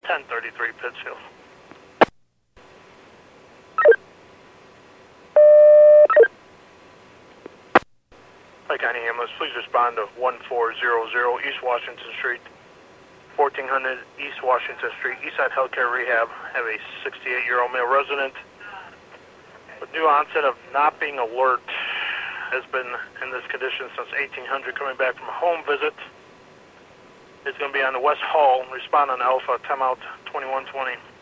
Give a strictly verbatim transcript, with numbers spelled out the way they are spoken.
ten thirty-three Pittsfield. Pike County Ambulance, please respond to one four zero zero East Washington Street, fourteen hundred East Washington Street, Eastside Healthcare Rehab. Have a sixty-eight-year-old male resident with new onset of not being alert. Has been in this condition since eighteen hundred, coming back from a home visit. Is going to be on the West Hall. Respond on Alpha, timeout twenty-one twenty.